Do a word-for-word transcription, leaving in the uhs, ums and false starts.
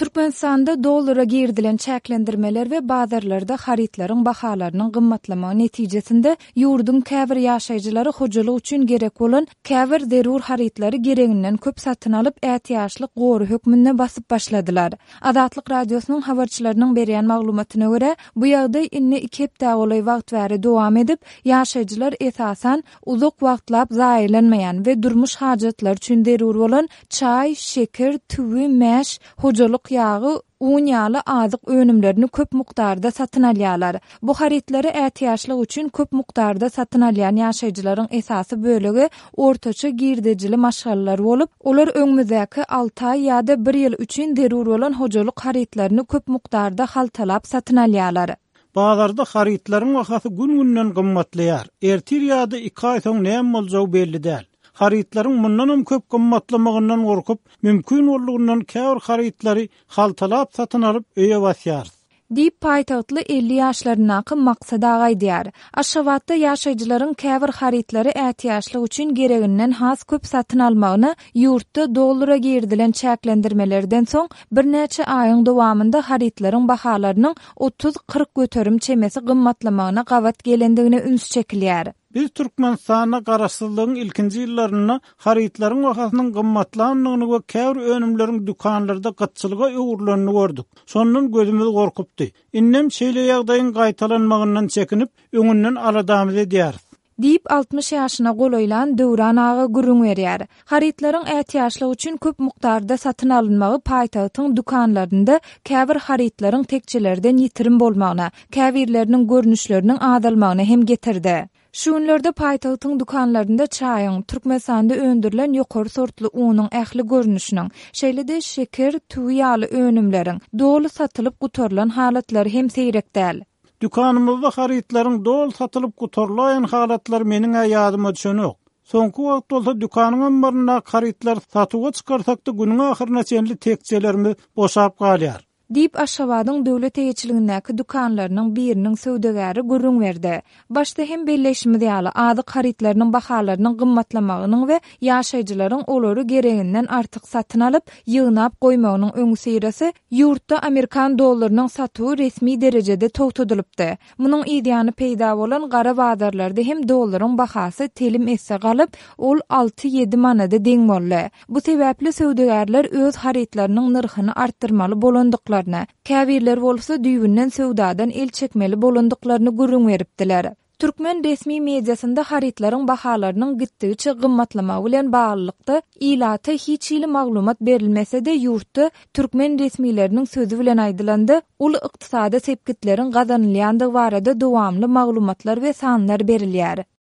Türkmenistanda dollara girdilen çäklendirmeler we bazarlarda haritlaryň bahalarynyň gymmatlamagy netijesinde ýurdun käbir ýaşaýjylary hojalyk üçin gerek bolan käbir zerur haritlary gereginden köp satyn alyp ätiýaşlyk gowy hökmünde basyp başladylar. Adatlyk radiosynyň habarçylarynyň berýän maglumatyna görä, bu ýagdaý inni iki hepde goly wagt bäri dowam edip, ýaşaýjylar esasan uzak wagtlap zaýlanmaýan we durmuş hajatlar üçin zerur bolan çaý, şeker, tüwi, mäş, hojalyk ýagy, un ýaly azyk önümlerini köp mukdarda satyn alýarlar. Bu haritlary ätiýaşlyk üçin köp mukdarda satyn alýan ýaşaýjylaryň esasy bölegi ortaça girdejili maşgallalar bolup, olar öňmüzdäki alty ay ýa-da bir ýyl üçin zerur bolan hojalyk haritlaryny köp mukdarda haltalap satyn alýarlar. Bazarda haritlaryň wagty gün-günden gymmatlaýar. Ertir ýa-da iki ay soň näme boljagy belli däl. Haritlaryň mundanam köp gymmatlamagyndan gorkup, mümkin bolugyndan käbir haritlary haltalap satyn alyp öýe basýar. Diýip paýtagtly elli ýaşlarynaky Maksat agay diýär. Aşgabatda ýaşaýjylaryň käbir haritlary ätiýaşlyk üçin gereginden has köp satyn almagyny ýurtda dollara girdilen çäklendirmelerden soň bir näçe aýyň dowamında haritlaryň bahalarynyň otuz kırk göterim çemesi gymmatlamagyna gawat gelendigine üns çekilýär. Biz Türkmenistana garaşsyzlygyň ilkinji ýyllaryna haritlaryň wagtynyň gymmatlanmagyny we käbir önümleriň dukanlarda gatçylyga öwürlenýäni gördük. Şondan gözümüz gorkupdy. Innem şeýle ýagdaýyň gaýtalanmagyndan çekinip, öňünden aradamy edýär. Diýip altmış ýaşyna golaýlan Döwran aga gürüň berýär. Haritlaryň ätiýaşlyk üçin köp mukdarda satyn alynmagy paýtagtyň dukanlarynda käbir haritlaryň tekçelerden ýitirim bolmagyna, käbirleriniň görnüşleriniň adalmagyna hem getirdi. Şu günlerde paýtagtyň dukanlarynda çaýyň, Türkmenistanda öndürilen ýokary sortly unyň ähli görnüşiniň, şeýle-de şeker, tüwi ýaly önümleriň dolu satylyp gutorulan halatlary hem seýrek däl. Dukanymyzda haritlaryň dol satylyp gutorulaýan halatlar meniň ýadyma düşenok. Soňky wagt bolsa dukanyň ambaryna haritlar satyga çykarsak-da günüň ahyryna çenli tekçelerimiz boşap galýar. Diýip Aşgabatyň döwlet eýetçiligindäki dukanlarynyň biriniň söwdegäri gürüň berdi. Başda hem belleşmedi ýaly azyk haritlarynyň bahalarynyň gymmatlamagynyň we ýaşaýjylaryň olary gereginden artyk satyn alyp ýygnap goýmagynyň öňü seýresi ýurtda Amerikan dollarynyň satywy resmi derejede togtadylypdy. Munyň ideýany peýda bolan gara bazarlarda hem dollaryň bahasy telim esse galyp, ol alty ýedi manada deň boldy. Bu sebäpli söwdegärler öz haritlarynyň narhyny artdyrmaly bolandyklaryny, käbirler bolsa düýbünden söwdadan el çekmeli bolandyklaryny gürüň beripdiler. Türkmen resmi mediasynda haritlaryň bahalarynyň gitdigiçe gymmatlamagy bilen baglykda ilata hiç ýyly maglumat berilmese-de ýurtda türkmen resmileriniň sözü bilen aýdylandy, ul ykdysada sepkitleriň gazanylýandygy barada dowamly maglumatlar we sanlar berilýär.